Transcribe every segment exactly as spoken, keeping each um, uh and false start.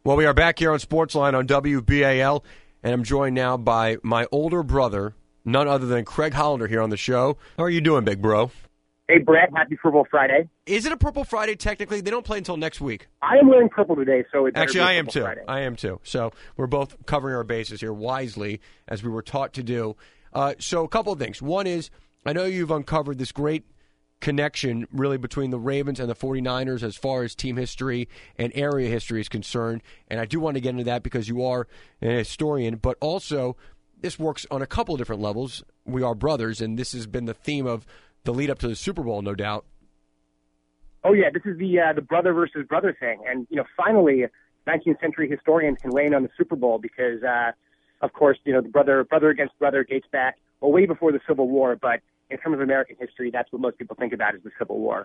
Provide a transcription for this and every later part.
Well, we are back here on Sportsline on W B A L, and I'm joined now by my older brother, none other than Craig Hollander here on the show. How are you doing, big bro? Hey, Brett, happy Purple Friday. Is it a Purple Friday technically? They don't play until next week. I am wearing purple today, so it's Actually, I am too. Friday. I am too. So we're both covering our bases here wisely, as we were taught to do. Uh, so a couple of things. One is, I know you've uncovered this great connection really between the Ravens and the 49ers as far as team history and area history is concerned. And I do want to get into that because you are an historian, but also this works on a couple of different levels. We are brothers, and this has been the theme of the lead up to the Super Bowl, no doubt. Oh, yeah, this is the uh, the brother versus brother thing. And, you know, finally, nineteenth century historians can weigh in on the Super Bowl because, uh, of course, you know, the brother brother against brother dates back well, way before the Civil War. But in terms of American history, that's what most people think about is the Civil War.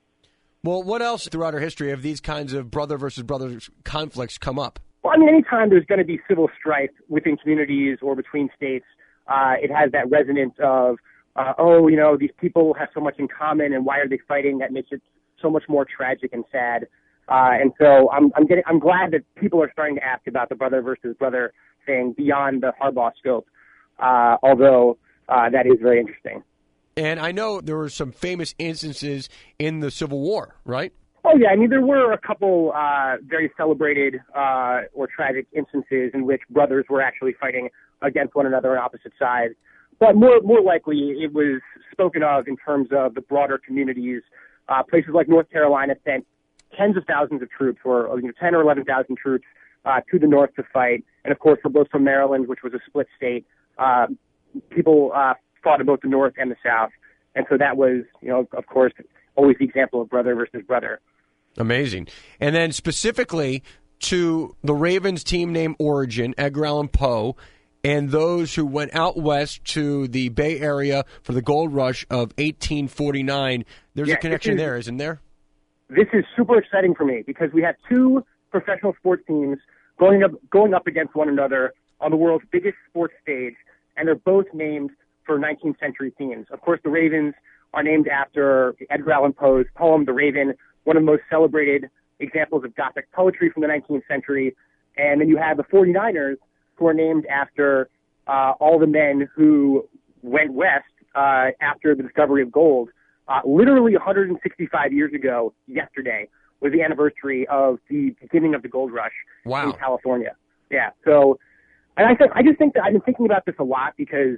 Well, what else throughout our history have these kinds of brother versus brother conflicts come up? Well, I mean, anytime there's going to be civil strife within communities or between states, uh, it has that resonance of, Uh, oh, you know, these people have so much in common, and why are they fighting? That makes it so much more tragic and sad. Uh, and so I'm, I'm getting, I'm glad that people are starting to ask about the brother versus brother thing beyond the Harbaugh scope. Uh, although uh, that is very interesting. And I know there were some famous instances in the Civil War, right? Oh yeah, I mean there were a couple uh, very celebrated uh, or tragic instances in which brothers were actually fighting against one another on opposite sides. But more more likely, it was spoken of in terms of the broader communities. Uh, places like North Carolina sent tens of thousands of troops, or you know, ten or eleven thousand troops, uh, to the north to fight. And of course, for both from Maryland, which was a split state, uh, people uh, fought in both the north and the south. And so that was, you know, of course, always the example of brother versus brother. Amazing. And then specifically to the Ravens team name origin, Edgar Allan Poe, and those who went out west to the Bay Area for the gold rush of eighteen forty-nine. There's yeah, a connection is, there, isn't there? This is super exciting for me because we have two professional sports teams going up going up against one another on the world's biggest sports stage, and they're both named for nineteenth century themes. Of course, the Ravens are named after Edgar Allan Poe's poem, The Raven, one of the most celebrated examples of Gothic poetry from the nineteenth century. And then you have the 49ers, who are named after uh, all the men who went west uh, after the discovery of gold. Uh, literally one hundred sixty-five years ago, yesterday, was the anniversary of the beginning of the gold rush wow. in California. Yeah, so, and I, th- I just think that I've been thinking about this a lot because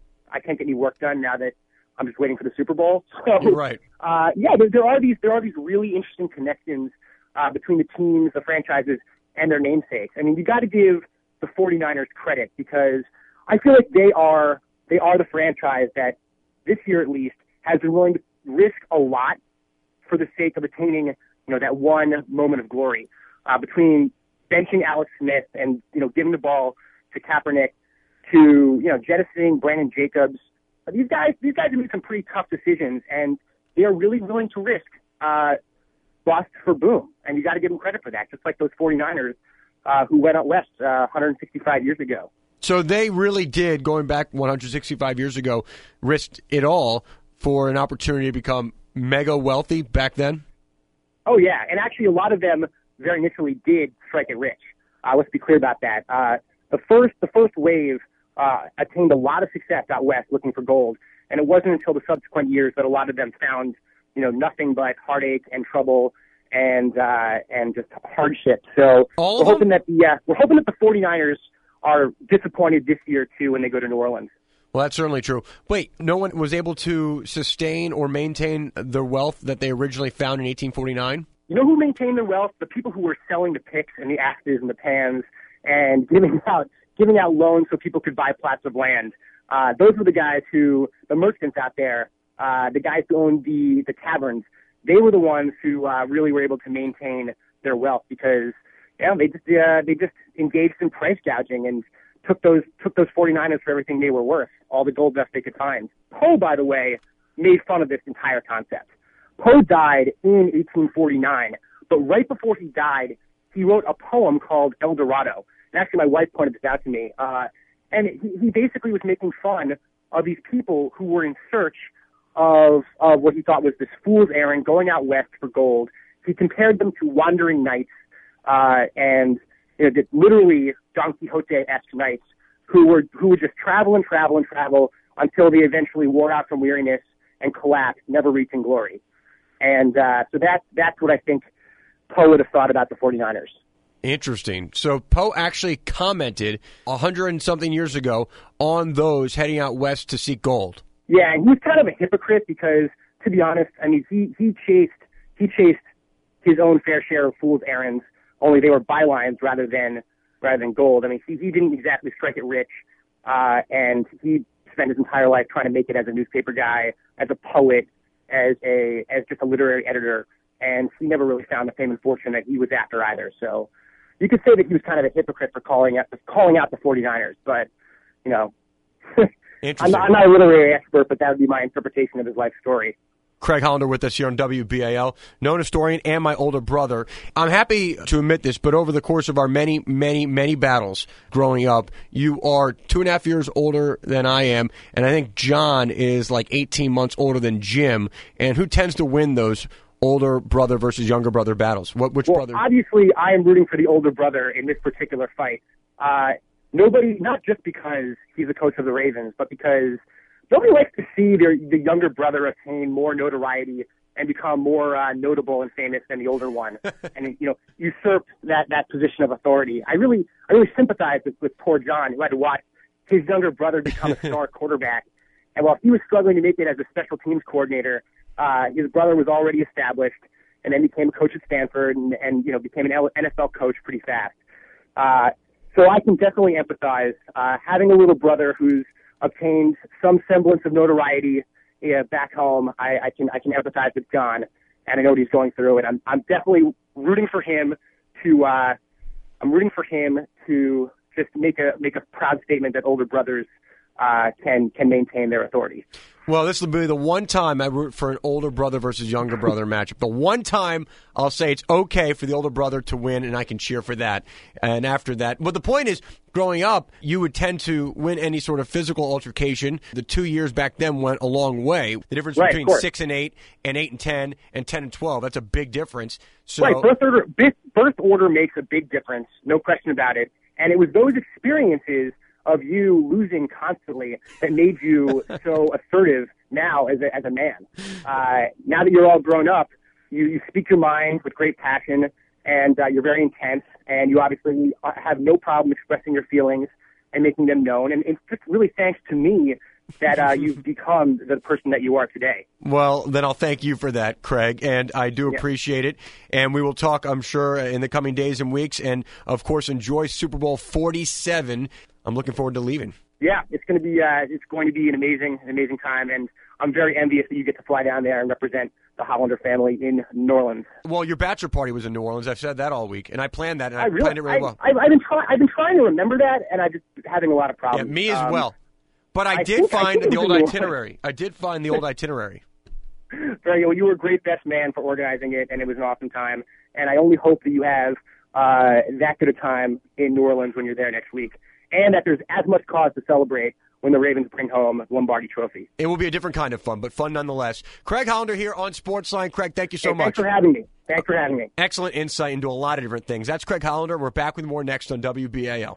I can't get any work done now that I'm just waiting for the Super Bowl. So, You're right. Uh, yeah, there, there are these there are these really interesting connections uh, between the teams, the franchises, and their namesakes. I mean, you got to give the 49ers credit because I feel like they are they are the franchise that this year at least has been willing to risk a lot for the sake of attaining, you know, that one moment of glory. Uh, between benching Alex Smith and, you know, giving the ball to Kaepernick to, you know, jettisoning Brandon Jacobs, these guys these guys have made some pretty tough decisions, and they are really willing to risk uh, bust for boom. And you got to give them credit for that, just like those 49ers Uh, who went out west uh, one hundred sixty-five years ago. So they really did, going back one hundred sixty-five years ago, risked it all for an opportunity to become mega wealthy back then? Oh, yeah. And actually, a lot of them very initially did strike it rich. Uh, let's be clear about that. Uh, the first the first wave uh, attained a lot of success out west looking for gold. And it wasn't until the subsequent years that a lot of them found, you know, nothing but heartache and trouble and uh, and just hardship. So All we're of them? hoping that the uh, we're hoping that the 49ers are disappointed this year too when they go to New Orleans. Well, that's certainly true. Wait, no one was able to sustain or maintain the wealth that they originally found in eighteen forty-nine? You know who maintained their wealth? The people who were selling the picks and the axes and the pans and giving out giving out loans so people could buy plots of land. Uh, those were the guys who, the merchants out there, uh, the guys who owned the, the taverns. They were the ones who uh, really were able to maintain their wealth because, you know, they just uh, they just engaged in price gouging and took those took those 49ers for everything they were worth, all the gold dust they could find. Poe, by the way, made fun of this entire concept. Poe died in eighteen forty-nine, but right before he died, he wrote a poem called El Dorado. And actually, my wife pointed this out to me. Uh, and he, he basically was making fun of these people who were in search of, of what he thought was this fool's errand, going out west for gold. He compared them to wandering knights uh, and you know, just literally Don Quixote-esque nights who were who would just travel and travel and travel until they eventually wore out from weariness and collapsed, never reaching glory. And uh, so that's that's what I think Poe would have thought about the 49ers. Interesting. So Poe actually commented a hundred and something years ago on those heading out west to seek gold. Yeah, and he's kind of a hypocrite because, to be honest, I mean, he he chased he chased his own fair share of fool's errands. Only they were bylines rather than rather than gold. I mean, he he didn't exactly strike it rich, uh, and he spent his entire life trying to make it as a newspaper guy, as a poet, as a as just a literary editor, and he never really found the fame and fortune that he was after either. So you could say that he was kind of a hypocrite for calling out calling out the 49ers, but you know, I'm, not, I'm not a literary expert, but that would be my interpretation of his life story. Craig Hollander with us here on W B A L, known historian and my older brother. I'm happy to admit this, but over the course of our many, many, many battles growing up, you are two and a half years older than I am, and I think John is like eighteen months older than Jim. And who tends to win those older brother versus younger brother battles? What, which well, brother? Obviously, I am rooting for the older brother in this particular fight. Uh, nobody, not just because he's the coach of the Ravens, but because nobody likes to see their, the younger brother attain more notoriety and become more uh, notable and famous than the older one, and you know, usurp that, that position of authority. I really, I really sympathize with, with poor John, who had to watch his younger brother become a star quarterback, and while he was struggling to make it as a special teams coordinator, uh, his brother was already established, and then became a coach at Stanford, and, and you know, became an N F L coach pretty fast. Uh, so I can definitely empathize uh, having a little brother who's obtained some semblance of notoriety uh, back home. I, I can I can empathize with John, and I know what he's going through, and I'm I'm definitely rooting for him to uh, I'm rooting for him to just make a make a proud statement that older brothers uh, can can maintain their authority. Well, this will be the one time I root for an older brother versus younger brother matchup. The one time I'll say it's okay for the older brother to win, and I can cheer for that. And after that, but the point is, growing up, you would tend to win any sort of physical altercation. The two years back then went a long way. The difference right, between six and eight, and eight and ten, and ten and twelve, that's a big difference. So, right, birth order, birth order makes a big difference, no question about it. And it was those experiences of you losing constantly that made you so assertive now as a, as a man. Uh, now that you're all grown up, you, you speak your mind with great passion, and uh, you're very intense, and you obviously have no problem expressing your feelings and making them known. And it's just really thanks to me that uh, you've become the person that you are today. Well, then I'll thank you for that, Craig, and I do yeah. appreciate it. And we will talk, I'm sure, in the coming days and weeks, and, of course, enjoy Super Bowl forty-seven. I'm looking forward to leaving. Yeah, it's going to be uh, it's going to be an amazing, an amazing time, and I'm very envious that you get to fly down there and represent the Hollander family in New Orleans. Well, your bachelor party was in New Orleans. I've said that all week, and I planned that, and I, I really, planned it really I, well. I, I've been trying. I've been trying to remember that, and I'm just having a lot of problems. Yeah, me as um, well. But I, I did think, find I the old in itinerary. I did find the old itinerary. Very well. You were a great best man for organizing it, and it was an awesome time. And I only hope that you have uh, that good a time in New Orleans when you're there next week, and that there's as much cause to celebrate when the Ravens bring home the Lombardi Trophy. It will be a different kind of fun, but fun nonetheless. Craig Hollander here on Sportsline. Craig, thank you so hey, much. Thanks for having me. Thanks for having me. Excellent insight into a lot of different things. That's Craig Hollander. We're back with more next on W B A L.